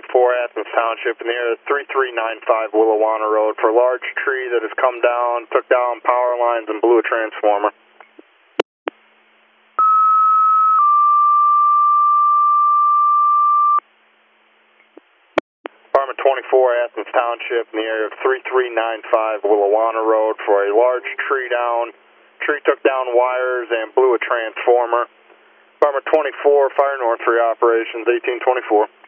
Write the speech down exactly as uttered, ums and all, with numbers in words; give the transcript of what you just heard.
twenty-four, Athens Township, in the area of three three nine five Willawanna Road for a large tree that has come down, took down power lines, and blew a transformer. Department twenty-four, Athens Township, in the area of three three nine five Willawanna Road for a large tree down. Tree took down wires and blew a transformer. Department twenty-four, Fire North three Operations, eighteen twenty-four.